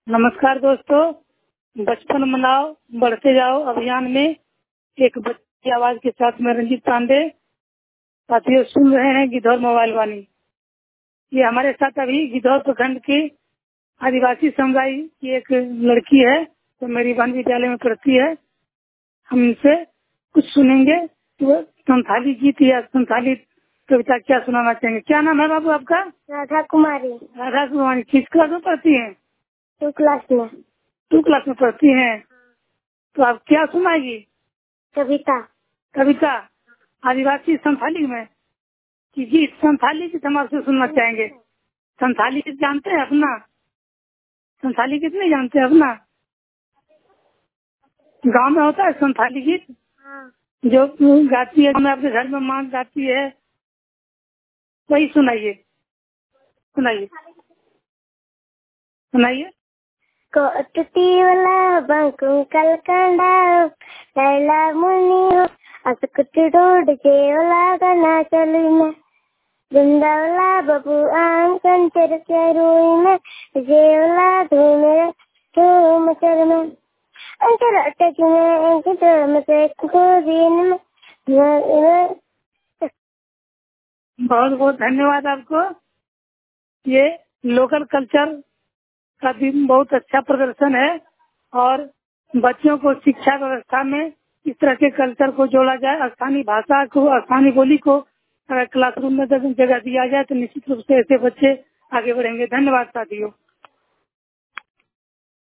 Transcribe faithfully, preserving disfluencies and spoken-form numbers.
नमस्कार दोस्तों, बचपन मनाओ बढ़ते जाओ अभियान में एक बच्चे की आवाज के साथ में रंजीत पांडे। साथियों, सुन रहे हैं गिद्धौर मोबाइल वाणी। ये हमारे साथ अभी गिद्धौर प्रखंड के आदिवासी समुदाय की एक लड़की है, तो मेरी बहन विद्यालय में पढ़ती है। हम इनसे कुछ सुनेंगे। तो संथाली गीत या संथाली कविता क्या सुनाना चाहेंगे? क्या नाम है बाबू आपका? राधा कुमारी। राधा कुमारी किस क्लास में पढ़ती हैं? टू क्लास में। टू क्लास में पढ़ती हैं। तो आप क्या सुनाएगी? कविता। कविता आदिवासी संथाली में कि गीत संथाली गीत हम आपसे सुनना चाहेंगे। संथाली गीत जानते हैं अपना? संथाली गीत नहीं जानते अपना? गांव में होता है संथाली गीत। हाँ। जो गाती है, मैं अपने घर में माँ गाती है, वही सुनाइए सुनाइए सुनाइए। कोटती वाला बंकु कलकंडा लैला मुनी हो असकुट डोड के वाला गना चली में बिंदावला बबू आम कंचर के रोई में जेवला धूमे धूम चर में अंतर अटक में अंतर में से को दिन में। बहुत बहुत धन्यवाद आपको। ये लोकल कल्चर का भी बहुत अच्छा प्रदर्शन है और बच्चों को शिक्षा व्यवस्था में इस तरह के कल्चर को जोड़ा जाए, स्थानीय भाषा को, स्थानीय बोली को अगर क्लासरूम में जगह दिया जाए तो निश्चित रूप से ऐसे बच्चे आगे बढ़ेंगे। धन्यवाद साथियों।